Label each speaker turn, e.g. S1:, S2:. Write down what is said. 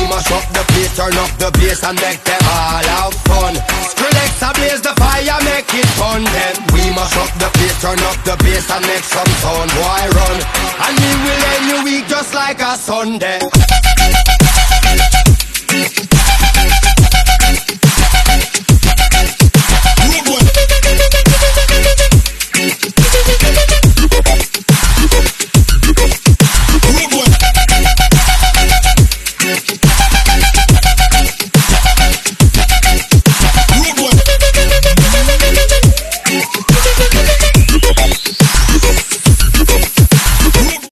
S1: mash up the place, turn up the bass and make them all have fun. Skrillex ablaze the fire, make it fun. Then we mash up the place, turn up the bass and make some sound. Boy run, and we will end your week just like a Sunday.